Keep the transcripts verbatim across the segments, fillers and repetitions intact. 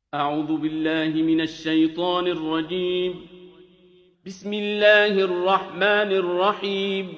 أعوذ بالله من الشيطان الرجيم. بسم الله الرحمن الرحيم.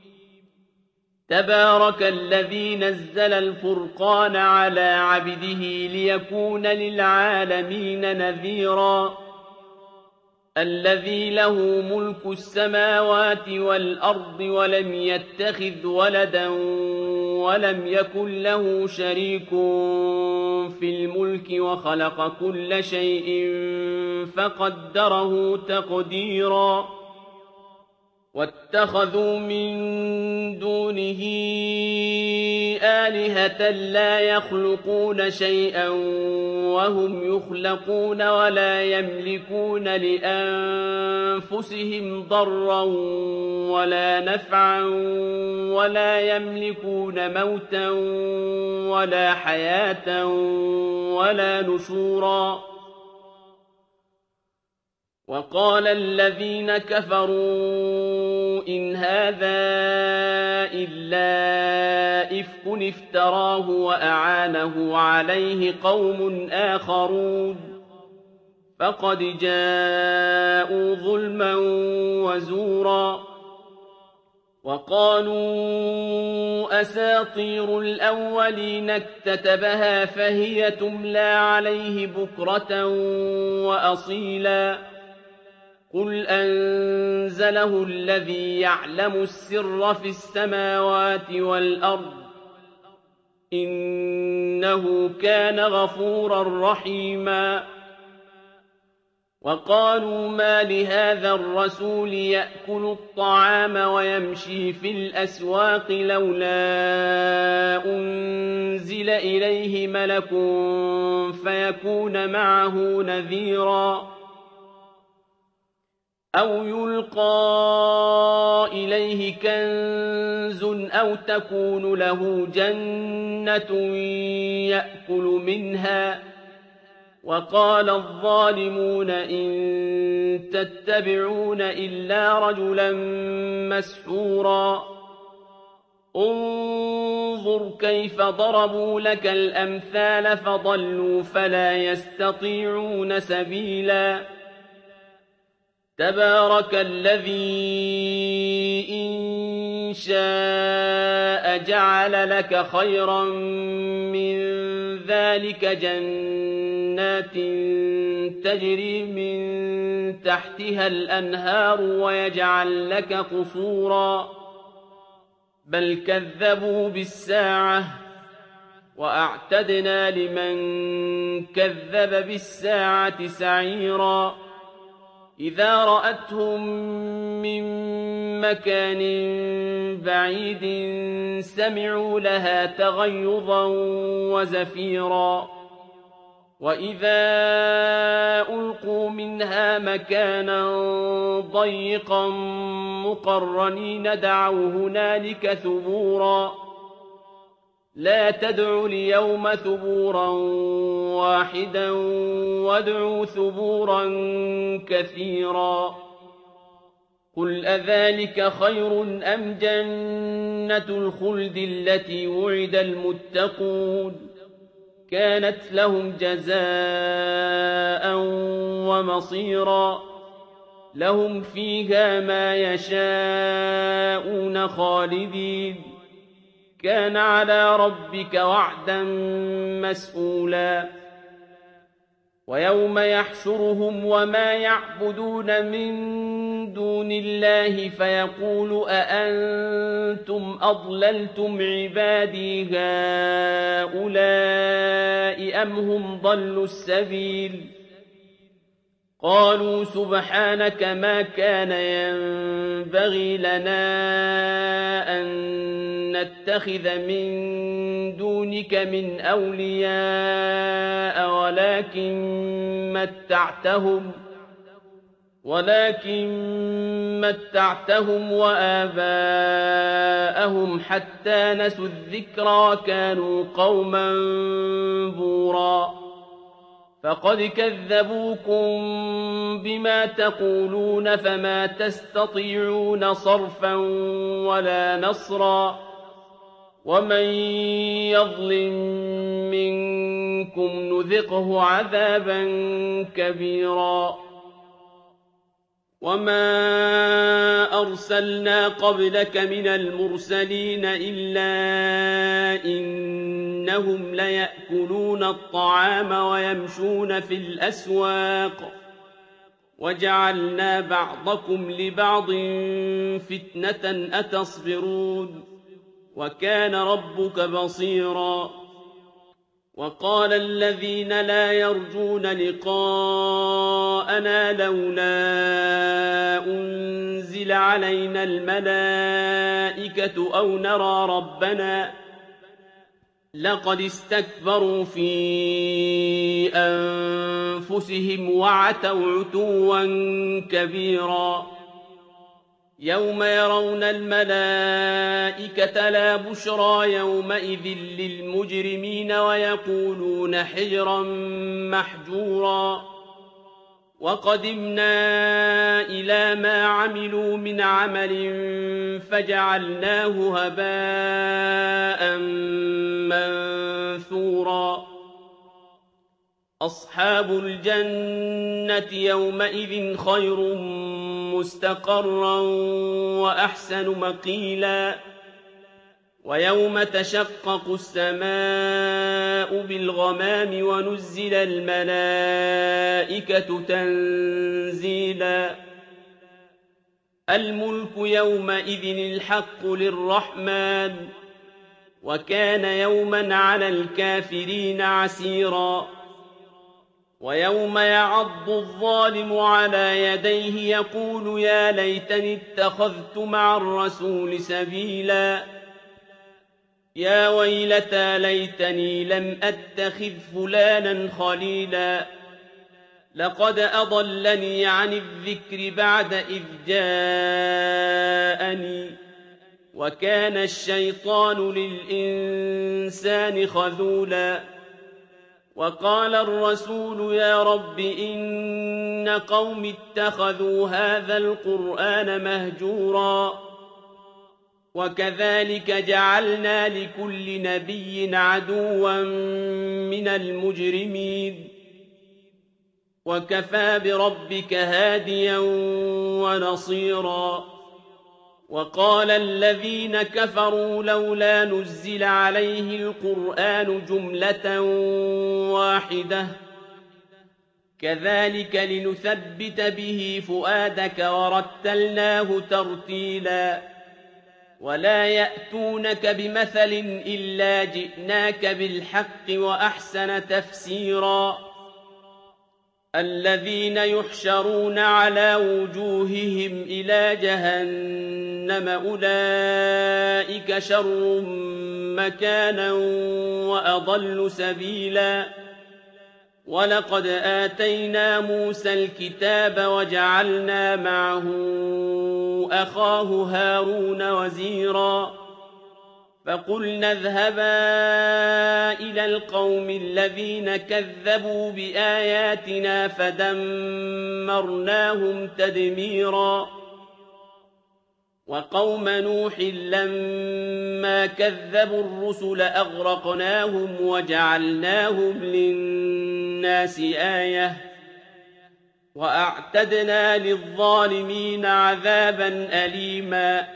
تبارك الذي نزل الفرقان على عبده ليكون للعالمين نذيرا الذي له ملك السماوات والأرض ولم يتخذ ولدا ولم يكن له شريك في الملك وخلق كل شيء فقدره تقديرا واتخذوا من دونه آلهة لا يخلقون شيئا وهم يخلقون ولا يملكون لأنفسهم ضرا ولا نفعا ولا يملكون موتا ولا حياة ولا نشورا. وقال الذين كفروا إن هذا إلا إفك افتراه وأعانه عليه قوم آخرون فقد جاءوا ظلما وزورا. وقالوا أساطير الأولين اكتتبها فهي تملى عليه بكرة وأصيلا قل أنزله الذي يعلم السر في السماوات والأرض إنه كان غفورا رحيما. وقالوا ما لهذا الرسول يأكل الطعام ويمشي في الأسواق لولا أنزل إليه ملك فيكون معه نذيرا أو يلقى إليه كنز أو تكون له جنة يأكل منها. وقال الظالمون إن تتبعون إلا رجلا مسحورا انظر كيف ضربوا لك الأمثال فضلوا فلا يستطيعون سبيلا. تبارك الذي إن شاء جعل لك خيرا من ذلك جنات تجري من تحتها الأنهار ويجعل لك قصورا بل كذبوا بالساعة وأعتدنا لمن كذب بالساعة سعيرا. إذا رأتهم من مكان بعيد سمعوا لها تغيظا وزفيرا وإذا ألقوا منها مكانا ضيقا مقرنين دعوا هنالك ثبورا لا تدعوا اليوم ثبورا واحدا وادعوا ثبورا كثيرا. قل أذلك خير أم جنة الخلد التي وعد المتقون كانت لهم جزاء ومصيرا لهم فيها ما يشاءون خالدين كان على ربك وعدا مسئولا. ويوم يحشرهم وما يعبدون من دون الله فيقول أأنتم أضللتم عبادي هؤلاء أم هم ضلوا السبيل قالوا سبحانك ما كان ينبغي لنا أن نتخذ من دونك من أولياء ولكن متعتهم ولكن متعتهم وآباءهم حتى نسوا الذكر وكانوا قوما بورا فقد كذبوكم بما تقولون فما تستطيعون صرفا ولا نصرا ومن يظلم منكم منكم نذقه عذابا كبيرا وما أرسلنا قبلك من المرسلين إلا إنهم ليأكلون الطعام ويمشون في الأسواق وجعلنا بعضكم لبعض فتنة أتصبرون وكان ربك بصيرا وقال الذين لا يرجون لقاءنا لولا أنزل علينا الملائكة أو نرى ربنا لقد استكبروا في أنفسهم وعتوا عتوا كبيرا يوم يرون الملائكة لا بشرى يومئذ للمجرمين ويقولون حجرا محجورا وقدمنا إلى ما عملوا من عمل فجعلناه هباء منثورا أصحاب الجنة يومئذ خير مستقرا وأحسن مقيلا ويوم تشقق السماء بالغمام ونزل الملائكة تنزيلا الملك يومئذ الحق للرحمن وكان يوما على الكافرين عسيرا ويوم يعض الظالم على يديه يقول يا ليتني اتخذت مع الرسول سبيلا يا ويلتى ليتني لم أتخذ فلانا خليلا لقد أضلني عن الذكر بعد إذ جاءني وكان الشيطان للإنسان خذولا وقال الرسول يا رب إن قوم اتخذوا هذا القرآن مهجورا وكذلك جعلنا لكل نبي عدوا من المجرمين وكفى بربك هاديا ونصيرا وقال الذين كفروا لولا نزل عليه القرآن جملة واحدة كذلك لنثبت به فؤادك ورتلناه ترتيلا ولا يأتونك بمثل إلا جئناك بالحق وأحسن تفسيرا الذين يحشرون على وجوههم إلى جهنم أولئك شر مكانا وأضل سبيلا ولقد آتينا موسى الكتاب وجعلنا معه أخاه هارون وزيرا فقلنا اذهبا إلى القوم الذين كذبوا بآياتنا فدمرناهم تدميرا وقوم نوح لما كذبوا الرسل أغرقناهم وجعلناهم للناس آية وأعتدنا للظالمين عذابا أليما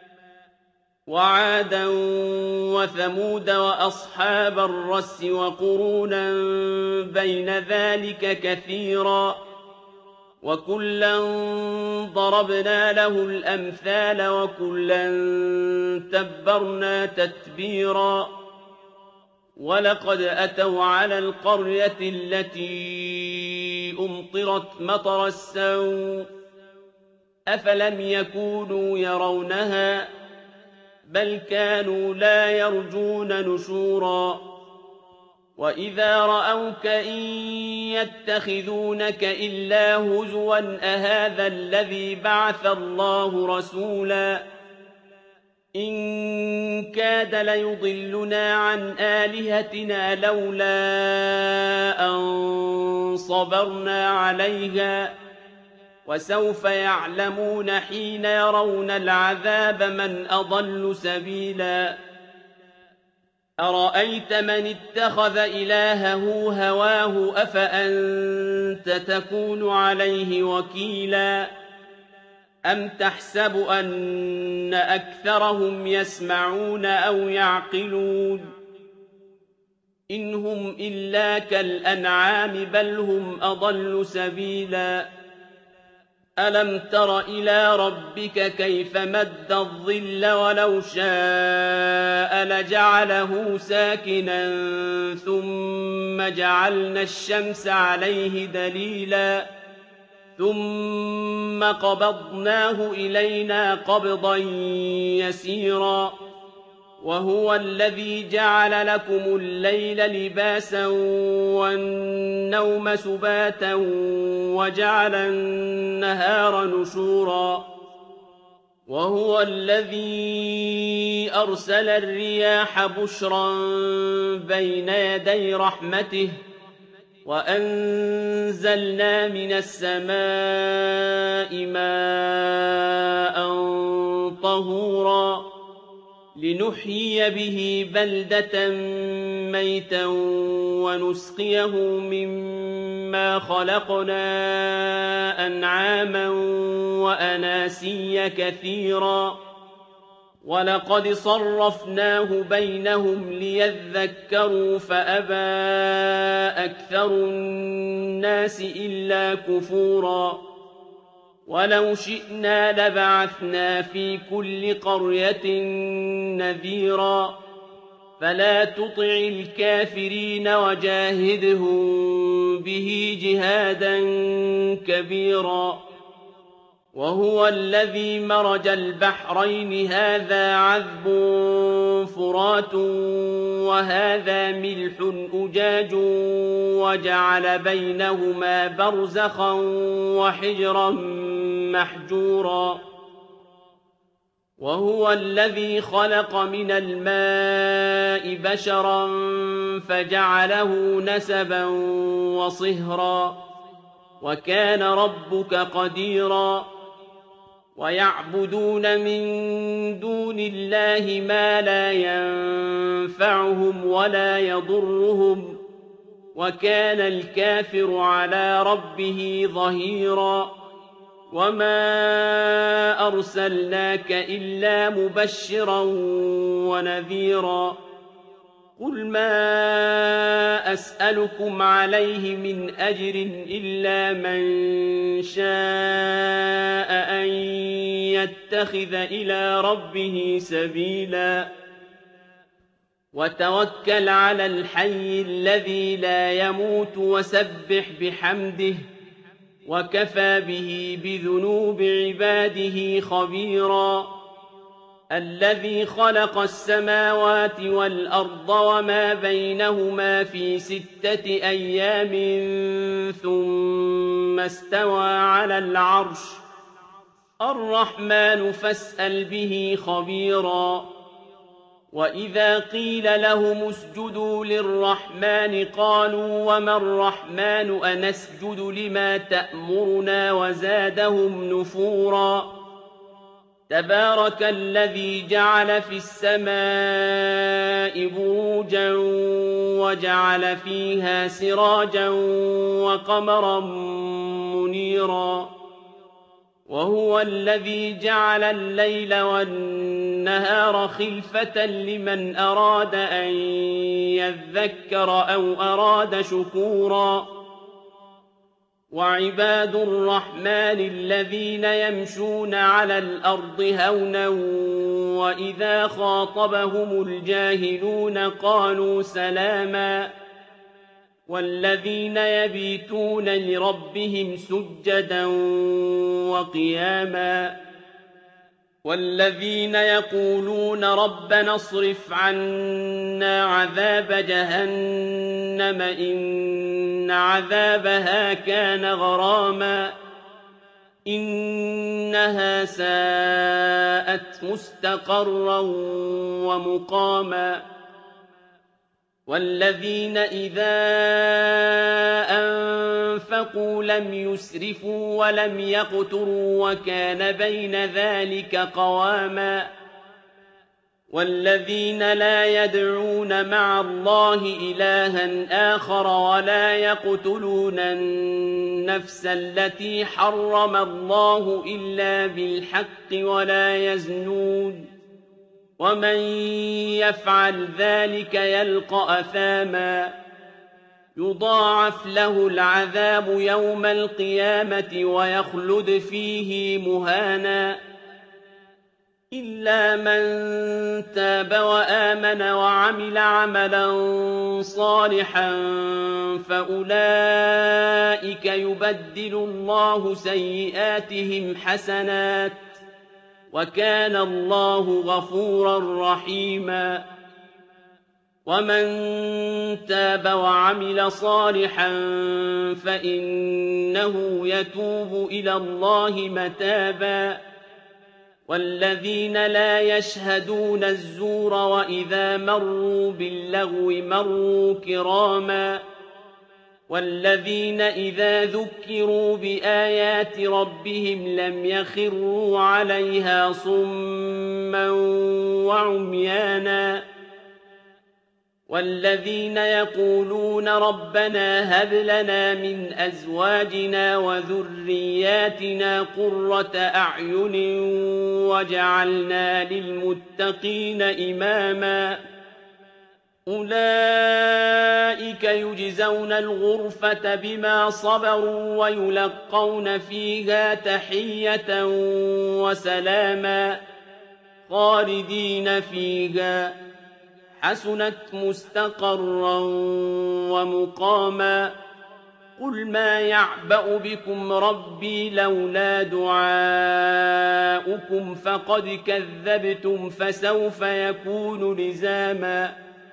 وعادا وثمود وأصحاب الرس وقرونا بين ذلك كثيرا وكلا ضربنا له الأمثال وكلا تبرنا تتبيرا ولقد أتوا على القرية التي أمطرت مطر السوء أفلم يكونوا يرونها بل كانوا لا يرجون نشورا وإذا رأوك إن يتخذونك إلا هزوا أهذا الذي بعث الله رسولا إن كاد ليضلنا عن آلهتنا لولا أن صبرنا عليها وسوف يعلمون حين يرون العذاب من أضل سبيلا أَرَأَيْتَ مَنِ اتَّخَذَ إِلَٰهَهُ هَوَاهُ أَفَأَنتَ تَكُونُ عَلَيْهِ وَكِيلًا أَمْ تَحْسَبُ أَنَّ أَكْثَرَهُمْ يَسْمَعُونَ أَوْ يَعْقِلُونَ إِنْ هُمْ إِلَّا كَالْأَنْعَامِ بَلْ هُمْ أَضَلُّ سَبِيلًا أَلَمْ تَرَ إِلَىٰ رَبِّكَ كَيْفَ مَدَّ الظِّلَّ وَلَوْ شَاءَ لَجَعَلَهُ سَاكِنًا ثُمَّ جَعَلْنَا الشَّمْسَ عَلَيْهِ دَلِيلًا ثُمَّ قَبَضْنَاهُ إِلَيْنَا قَبْضًا يَسِيرًا وَهُوَ الَّذِي جَعَلَ لَكُمُ اللَّيْلَ لِبَاسًا وَالنَّوْمَ سُبَاتًا وَجَعَلَ النَّهَارَ نُشُورًا وَهُوَ الَّذِي أَرْسَلَ الرِّيَاحَ بُشْرًا بَيْنَ يَدَيْ رَحْمَتِهِ وَأَنزَلْنَا مِنَ السَّمَاءِ مَاءً طَهُورًا لِنُحْيِيَ بِهِ بَلْدَةً مَّيْتًا وَنُسْقِيَهُ مِمَّا خَلَقْنَا أَنْعَامًا وَأَنَاسِيَّ كَثِيرًا وَلَقَدْ صَرَّفْنَاهُ بَيْنَهُمْ لِيَذَّكَّرُوا فَأَبَىٰ أَكْثَرُ النَّاسِ إِلَّا كُفُورًا وَلَوْ شِئْنَا لَبَعَثْنَا فِي كُلِّ قَرْيَةٍ نَّذِيرًا فَلَا تُطِعِ الْكَافِرِينَ وَجَاهِدْهُم بِهِ جِهَادًا كَبِيرًا وَهُوَ الَّذِي مَرَجَ الْبَحْرَيْنِ هَٰذَا عَذْبٌ فُرَاتٌ وَهَٰذَا مِلْحٌ أُجَاجٌ وَجَعَلَ بَيْنَهُمَا بَرْزَخًا وَحِجْرًا مَّحْجُورًا وَهُوَ الَّذِي خَلَقَ مِنَ الْمَاءِ بَشَرًا فَجَعَلَهُ نَسَبًا وَصِهْرًا وَكَانَ رَبُّكَ قَدِيرًا وَيَعْبُدُونَ مِن دُونِ اللَّهِ مَا لَا يَنفَعُهُمْ وَلَا يَضُرُّهُمْ وَكَانَ الْكَافِرُ عَلَىٰ رَبِّهِ ظَهِيرًا وَمَا أَرْسَلْنَاكَ إِلَّا مُبَشِّرًا وَنَذِيرًا قُلْ مَا أَسْأَلُكُمْ عَلَيْهِ مِنْ أَجْرٍ إِلَّا مَن شَاءَ أَن يَتَّخِذَ إِلَىٰ رَبِّهِ سَبِيلًا وَتَوَكَّلْ عَلَى الْحَيِّ الَّذِي لَا يَمُوتُ وَسَبِّحْ بِحَمْدِهِ وَكَفَىٰ بِهِ بِذُنُوبِ عِبَادِهِ خَبِيرًا الَّذِي خَلَقَ السَّمَاوَاتِ وَالْأَرْضَ وَمَا بَيْنَهُمَا فِي سِتَّةِ أَيَّامٍ ثُمَّ اسْتَوَىٰ عَلَى الْعَرْشِ الرَّحْمَٰنُ فَاسْأَلْ بِهِ خَبِيرًا وَإِذَا قِيلَ لَهُمُ اسْجُدُوا لِلرَّحْمَٰنِ قَالُوا وَمَا الرَّحْمَٰنُ أَنَسْجُدُ لِمَا تَأْمُرُنَا وَزَادَهُمْ نُفُورًا تَبَارَكَ الَّذِي جَعَلَ فِي السَّمَاءِ بُرُوجًا وَجَعَلَ فِيهَا سِرَاجًا وَقَمَرًا مُّنِيرًا وَهُوَ الَّذِي جَعَلَ اللَّيْلَ وَالنَّهَارَ خِلْفَةً لِّمَنْ أَرَادَ أَن يَذَّكَّرَ أَوْ أَرَادَ شُكُورًا وَعِبَادُ الرَّحْمَٰنِ الَّذِينَ يَمْشُونَ عَلَى الْأَرْضِ هَوْنًا وَإِذَا خَاطَبَهُمُ الْجَاهِلُونَ قَالُوا سَلَامًا وَالَّذِينَ يَبِيتُونَ لِرَبِّهِمْ سُجَّدًا وَقِيَامًا وَالَّذِينَ يَقُولُونَ رَبَّنَا اصْرِفْ عَنَّا عَذَابَ جَهَنَّمَ إِنَّ عَذَابَهَا كَانَ غَرَامًا إِنَّهَا سَاءَتْ مُسْتَقَرًّا وَمُقَامًا وَالَّذِينَ إِذَا أَنفَقُوا لَمْ يُسْرِفُوا وَلَمْ يَقْتُرُوا وَكَانَ بَيْنَ ذَٰلِكَ قَوَامًا والذين لا يدعون مع الله إلها آخر ولا يقتلون النفس التي حرم الله إلا بالحق ولا يزنون ومن يفعل ذلك يلقى أثاما يضاعف له العذاب يوم القيامة ويخلد فيه مهانا إلا من تاب وآمن وعمل عملا صالحا فأولئك يبدل الله سيئاتهم حسنات وكان الله غفورا رحيما ومن تاب وعمل صالحا فإنه يتوب إلى الله متابا والذين لا يشهدون الزور وإذا مروا باللغو مروا كراما والذين إذا ذكروا بآيات ربهم لم يخروا عليها صما وعميانا والذين يقولون ربنا هب لنا من أزواجنا وذرياتنا قرة أعين وجعلنا للمتقين إماما أولئك يجزون الغرفة بما صبروا ويلقون فيها تحية وسلاما خالدين فيها حسنت مستقرا ومقاما قل ما يعبأ بكم ربي لولا دعاؤكم فقد كذبتم فسوف يكون لزاما